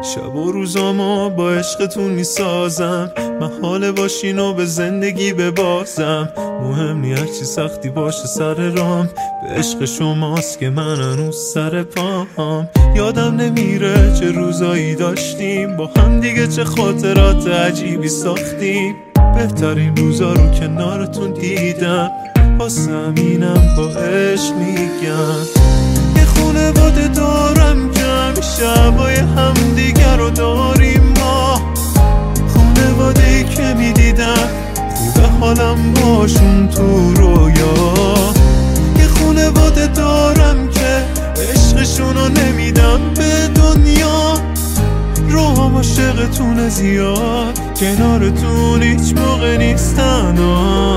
شب و روزامو با عشقتون میسازم، محاله باشین و به زندگی ببازم. مهم نی هرچی سختی باشه سر رام، به عشق شماست که من هنوز سر پام. یادم نمیره چه روزایی داشتیم با هم دیگه، چه خاطرات عجیبی ساختیم. بهترین روزا رو کنارتون دیدم، واسه همینم با عشق میگم. یه خونواده دارم که شبای هم دیگر رو داریم ما، خونواده‌ای که میدیدم خوبه حالم باشون تو رویا. یه خونواده دارم که عشقشونو نمیدم به دنیا، روحم عاشقتونه زیاد، کنارتون هیچ موقع نیستن.